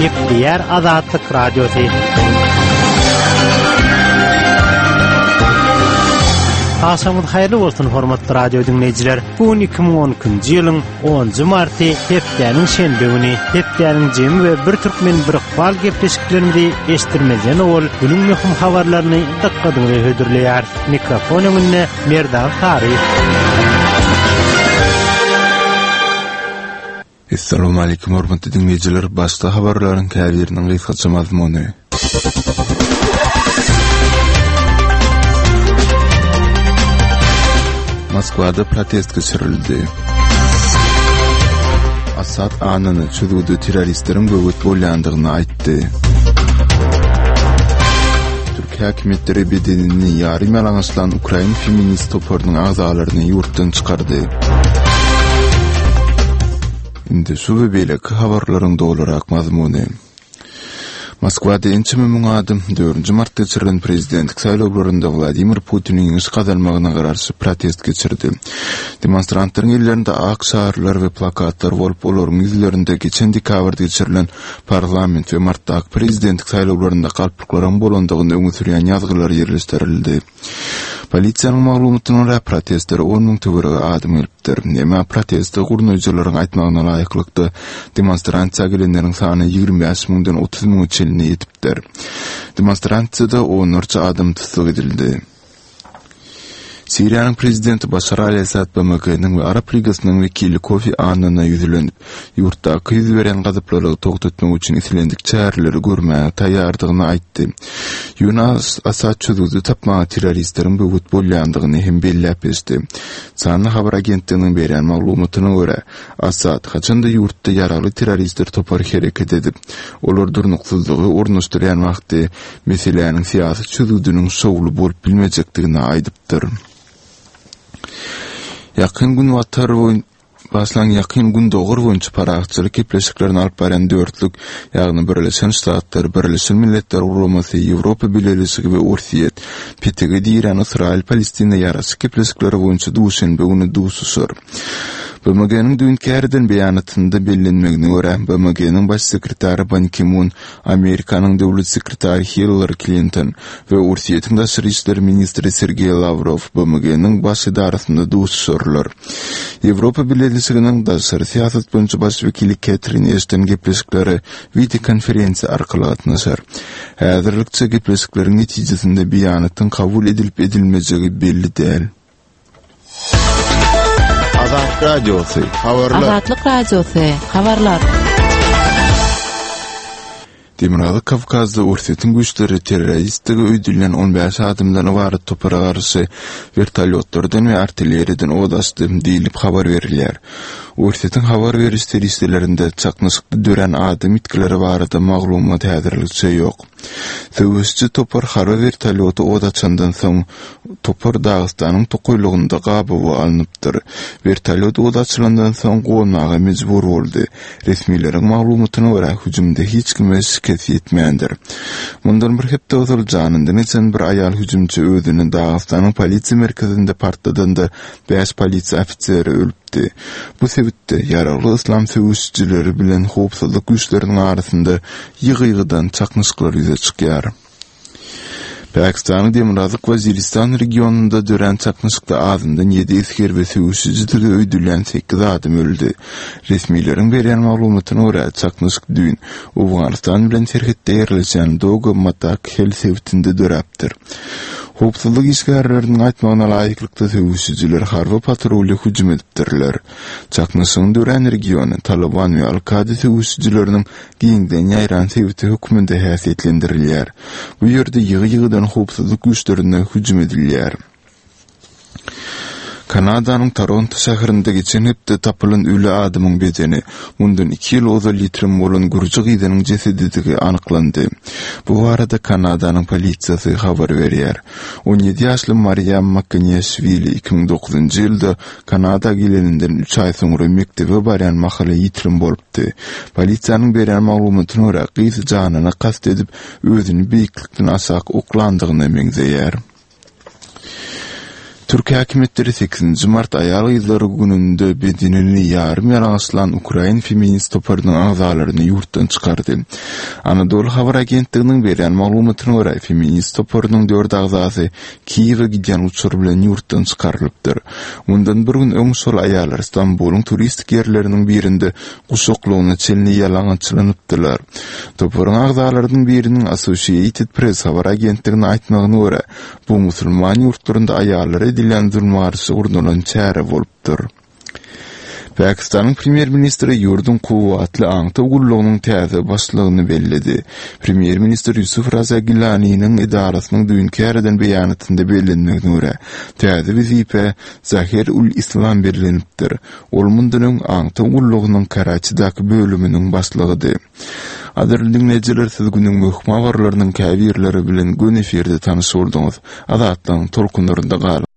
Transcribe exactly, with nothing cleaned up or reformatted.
Hepdiýär Azatlyk Radiosy. Aşamyz haýyrly bolsun hormatly radio dinleýijiler. Bu iki ming on ikinji ýylyň onunjy marty hepdeniň şenbe güni. Hepdeniň jemy we bir türkmen bir hal gepleşiklerini eşdirmejen ol günüň möhüm habarlaryny diqqatyňy hödürleýär. Mikrofon öňünde Merdan Tary. Assalamu alaykum hormatly dinleýijiler. Başda habarlaryň käbiriniň gysgaça mazmuny. Moskvada protest geçirildi. Asad anını çözüldü teröristlerin böğüt bolýandygyny aýtdy. Türkiýe häkimetleri bedenini ýarym ýalaňçylan Ukraina feminist toparynyň agzalaryny ýurtdan çykardy. Indi şu we beleki habarlaryň dolarak mazmuny. Moskvada ençe mühüm adım dördüncü martda geçirilen prezidentlik saýlawlarynda Vladimir Putiniň iş gazalmagyna garşy protest geçirdi. Demonstrantlaryň ellerinde ak şaharlar we plakatlar bolup, olaryň ýüzlerinde geçen dekabrda geçirilen parlament we martdaky prezidentlik saýlawlarynda galplyklaryň bolandygyny öňe sürýän ýazgylar ýerleşdirildi. Polisiýanyň maglumatyna görä protestler on ming töwerege adam gelipdir. Näme protesti gurnuýjylaryň aýtmagyna laýyklykda demonstrantsiýa gelenleriň sany ýigirmi beş mingden otuz ming çelini ýetipdir. Demonstrantsiýada onlarca adam tutsak edildi. Siriýanyň prezidenti Başar al-Assad B M G'niň we Arap Ligasynyň wekili Kofi Annanyna ýüzlenip, ýurtda ýüz beren gazyplarly togtatmak üçin islendik çäreleri görmäge taýýardygyny aýtdy. Yunas Asad çözüldü tapmagy teröristleriň böwüt bolýandygyny hem belläp berdi. Sany habar agentliginiň beren maglumatyna görä, Asad haçanda ýurtda ýaraly teröristler topary hereket edip, olar durnuksyzlygy ornaşdyrýan wagtda meselenin siýasy çözüldüniň şowly bolup bilmejekdigini aýdypdyr. Yakın gün vatar boyun başlan yakın gün doğur boyunca paraçılık kepleşiklerini alıp baren dörtlük, yani Birleşen Ştatlar, Birleşen Milletler Urlaması, Avrupa Birleşigi ve Ursiyet, P T G İran, İsrail, Palestina yarası kepleşikleri boyunca duşen ve onu duşusur. B M G'niň dünkärden beýanatynda bellenmegine görä, B M G'niň baş sekretary Ban Ki-moon, Amerikanyň döwlet sekretary Hillary Clinton we Ursiýetiň daşary işler ministri Sergey Lavrov B M G'niň baş idarasynda duşurlar. Ýewropa Birleşiginiň daşary siýasat boýunça baş wekili Catherine Ashton gepleşikleri video konferensiýa arkaly gatnaşar. Häzirlikçe gepleşikleriň netijesinde beýanatyň kabul edilip edilmejegi belli däl. Azatlyk Radiosy, habarlar. Azatlyk Radiosy, habarlar. Demirağlı Kavkazda Ursiýetiň güýçleri terroristligi öýdülen on beş adamdan ibaret topara garşy vertolyotlardan we artilleriýadan owat açdy diýilip habar berilýär. Ursiýetiň habar beriş servislerinde çaknysykda dören adam itkileri barada maglumat häzirlikçe ýok. Söwüsçi topar hara vertolyoty owat açandan soň topar Dagystanyň tokoýlugynda gabawy alınıpdyr. Vertolyot owat açylandan soň gowmaga mejbur boldy. Resmiýleriň maglumatyna görä hüjümde hiç kime şikayet etmeýändir. Mundan bir hepde uzaljanyndan esen bir aýal hüjümçi özüni Dagystanyň polisiýa merkezinde partladanda beş polisiýa ofiseri ölüpdi. Bu sebäpde ýaraly islam söwüşçileri bilen howpsuzlyk güýçleriniň arasynda ýygy-ýygydan çaknyşyklar ýüze çykýar. Pakistanyň Demirağlyk Waziristan regionunda dören çaknyşykda azyndan ýedi esker we söwüşçiligi öýdülen sekiz adam öldü. Resmiýleriň berýän maglumatyna görä çaknyşyk düň Awganistan bilen serhetde ýerleşen Dogo Matak hel sewtinde döräpdir. Howpsuzlyk işgärleriniň aýtmagyna laýyklykda söwüşçiler harby patrully hüjüm edipdirler. Çaknyşygyň dören regiony Taliban we Al-Qaida söwüşçileriniň giňden ýaýran sewti höküminde häsiýetlendirilýär. Bu ýerde ýygy-ýygydan howpsuzlyk güýçlerine hüjüm edilýär. Kanadanyň Toronto şäherinde geçen hepde tapylan ölü adamyň bedeni mundan iki ýyl ozal ýitirim bolan gurji gyýdanyň jesedidigi anyklandy. Bu arada Kanadanyň polisiýasy habar berýär. on ýedi ýaşly Maryam Makanyashvili iki ming dokuzunjy ýylda Kanada geleninden üç ay soňra mektebe barýan mahala ýitirim bolupdy. Polisiýanyň berýän maglumatyna görä gyz janyna kast edip özüni beýiklikden aşak oklandygyny meňzeýär. Türkiye hakimiyetleri sekizinji mart aýal ýyllary gününde bedenini ýarym ýalaňyslan Ukrain feminist toparynyň agzalaryny ýurtdan çykardy. Anadolu Habar agentliginiň berýän maglumatyna görä, feminist toparynyň dört agzasy Kiýewe gidýän uçur bilen ýurtdan çykarylypdyr. Ondan bir gün öň sol aýallar Istanbulyň turistik ýerleriniň birinde guşuklugyna çelni ýalaňçylanypdylar. Toparyň agzalarynyň biriniň Associated Press Habar agentligine aýtmagyna görä, bu musulman ýurtlarynda aýallar edilen zulmarysy urdulan çäre bolupdyr. Pakistanyň premier ministri ýurdun kuwatly aňty gullugynyň täze başlygyny bellidi. Premier minister Yusuf Raza Gillani'niň idarasynyň dünkü ýerden beýanatynda bellenmegine görä, täze wizipe Zahir ul Islam berlenipdir. Ol mundunyň aňty gullugynyň Karachidaky bölüminiň başlygydy. Adyrly dinleyijiler, siz günüň möhüm habarlarynyň käbirleri bilen gün eferde tanyşy bolduňyz. Azatlyň tolkunlarynda galyp